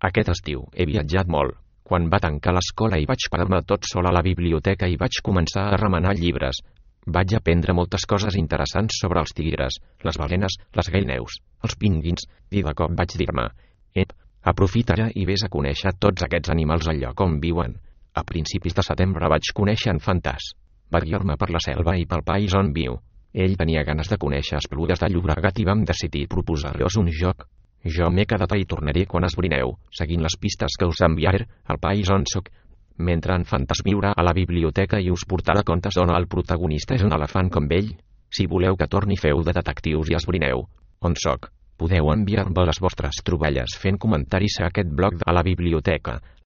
Aquest estiu he viatjat molt. Quan va tancar l'escola i vaig parar-me tot sol a la biblioteca i vaig començar a remenar llibres. Vaig aprendre moltes coses interessants sobre els tigres, les balenes, les guineus, els pingüins, i de cop vaig dir-me: aprofita ara i vés a conèixer tots aquests animals al lloc on viuen. A principis de setembre vaig conèixer en Fantas. Va guiar-me per la selva i pel país on viu. Ell tenia ganes de conèixer Esplugues de Llobregat i vam decidir proposar-los un joc. Jo m'he quedat i tornaré quan esbrineu, seguint les pistes que us enviaré al país on soc. Mentre en Fantas viurà a la biblioteca i us portarà contes on el protagonista és un elefant com ell. Si voleu que torni, feu de detectius i esbrineu on soc. Podeu enviar-me les vostres troballes fent comentaris a aquest blog a la biblioteca.